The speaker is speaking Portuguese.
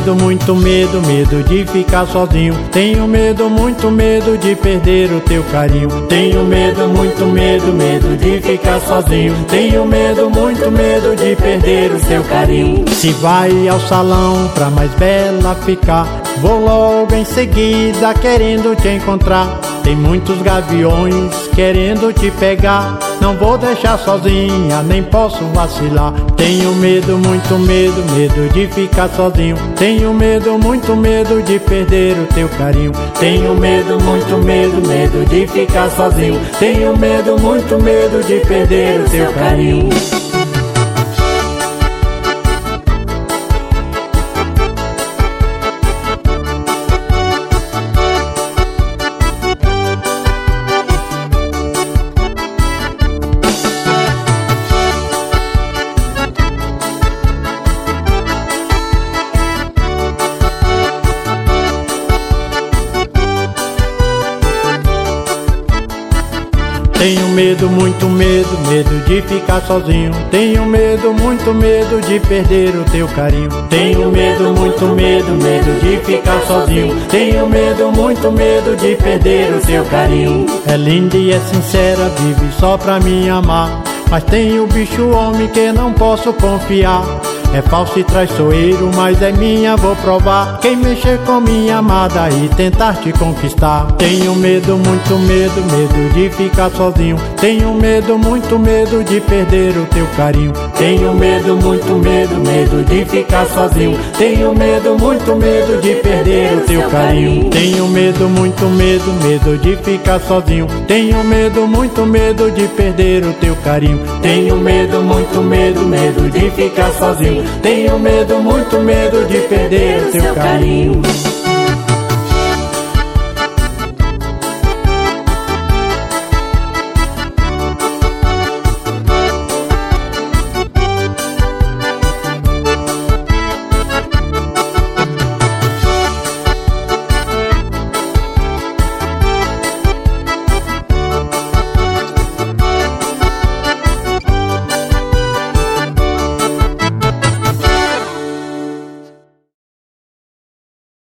medo, muito medo, medo de ficar sozinho. Tenho medo, muito medo de perder o teu carinho. Tenho medo, muito medo, medo de ficar sozinho. Tenho medo, muito medo de perder o teu carinho. Se vai ao salão pra mais bela ficar, vou logo em seguida querendo te encontrar. Tem muitos gaviões querendo te pegar, não vou deixar sozinha, nem posso vacilar. Tenho medo, muito medo, medo de ficar sozinho. Tenho medo, muito medo de perder o teu carinho. Tenho medo, muito medo, medo de ficar sozinho. Tenho medo, muito medo de perder o teu carinho. Tenho medo, muito medo, medo de ficar sozinho. Tenho medo, muito medo de perder o teu carinho. Tenho medo, muito medo, medo de ficar sozinho. Tenho medo, muito medo de perder o teu carinho. É linda e é sincera, vive só pra me amar, mas tem o bicho homem que não posso confiar. É falso e traiçoeiro, mas é minha, vou provar. Quem mexer com minha amada e tentar te conquistar. Tenho medo, muito medo, medo de ficar sozinho. Tenho medo, muito medo de perder o teu carinho. Tenho medo, muito medo, medo de ficar sozinho. Tenho medo, muito medo de perder o teu carinho. Tenho medo, muito medo, medo de ficar sozinho. Tenho medo, muito medo de perder o teu carinho. Tenho medo, muito medo, medo de ficar sozinho. Tenho medo, muito medo de perder o teu carinho.